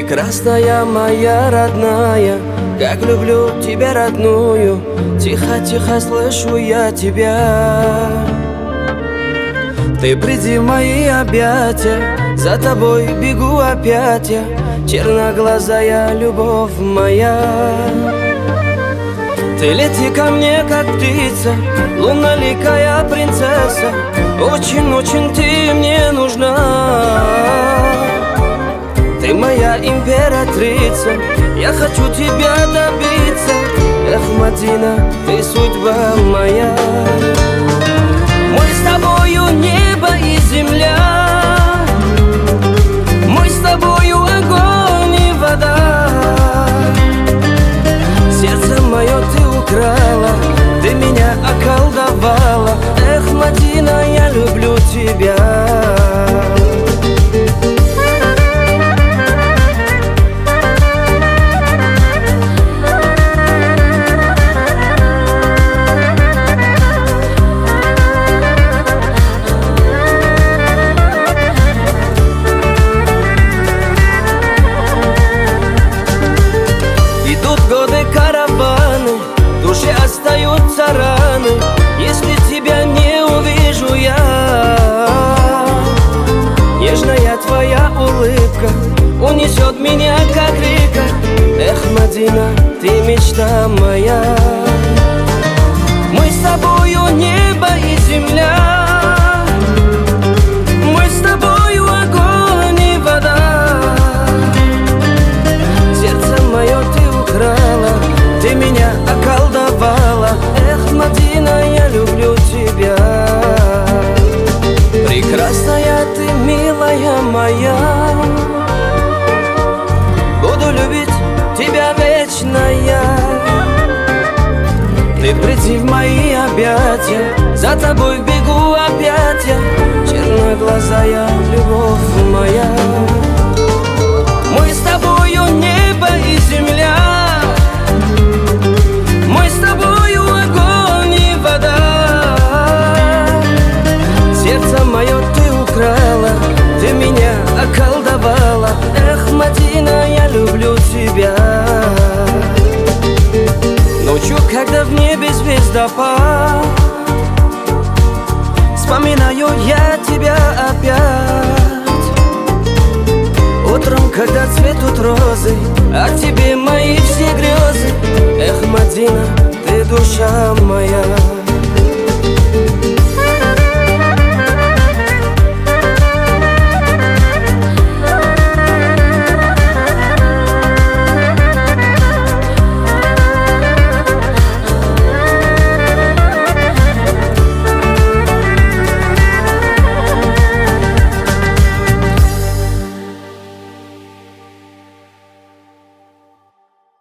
Прекрасная моя родная, как люблю тебя, родную. Тихо-тихо слышу я тебя. Ты приди в мои объятия, за тобой бегу опять я, черноглазая любовь моя. Ты лети ко мне, как птица, лунноликая принцесса. Очень-очень ты мне нужна. Ты моя императрица, я хочу тебя добиться. Эх, Мадина, ты судьба моя. Мы с тобою небо и земля, мы с тобою огонь и вода. Сердце мое ты украла, ты меня околдовала. Эх, Мадина, я люблю тебя. Караваны, в душе остаются раны, если тебя не увижу я. Нежная твоя улыбка унесет меня, как река. Эх, Мадина, ты мечта моя. Мы с тобою небо и земля, мы с тобою огонь и вода. Сердце мое ты украла, ты меня околдовала. Эх, Мадина, я люблю тебя. Прекрасная ты, милая моя, буду любить тебя вечно я. Ты приди в мои объятия, за тобой бегу опять я, черноглазая любовь моя. Мы с тобою небо и земля, мы с тобою огонь и вода. Сердце мое ты украла, ты меня околдовала. Эх, Мадина, я люблю тебя. Ночью, когда в небе звездопад, вспоминаю я тебя опять. Утром, когда цветут розы, о тебе мои все грезы. Эх, Мадина, ты душа моя.